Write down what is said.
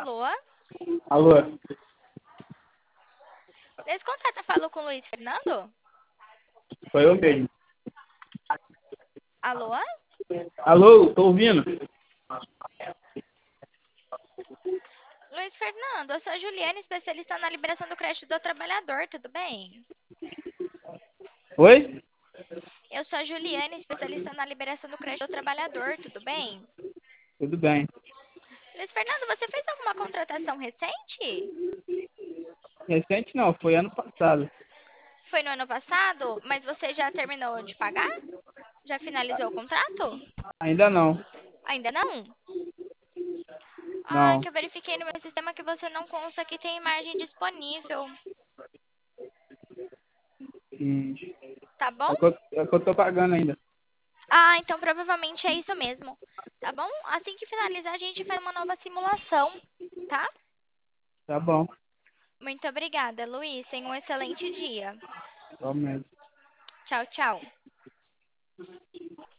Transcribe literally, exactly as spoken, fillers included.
Alô? Alô? Nesse contato eu falo com o Luiz Fernando? Foi eu mesmo. Alô? Alô, tô ouvindo? Luiz Fernando, eu sou a Juliana, especialista na liberação do crédito do trabalhador, tudo bem? Oi? Eu sou a Juliana, especialista na liberação do crédito do trabalhador, tudo bem? Tudo bem. Luiz Fernando, você fez alguma contratação recente? Recente não, foi ano passado. Foi no ano passado, mas você já terminou de pagar? Já finalizou o contrato? Ainda não. Ainda não? Ah, Não. que eu verifiquei no meu sistema que você não consta que tem imagem disponível, Hum. tá bom? É que eu, é que eu tô pagando ainda. Ah, então provavelmente é isso mesmo, tá bom? Assim que finalizar, a gente faz uma nova simulação, tá? Tá bom. Muito obrigada, Luiz. Tenha um excelente dia. Realmente. Tchau, tchau.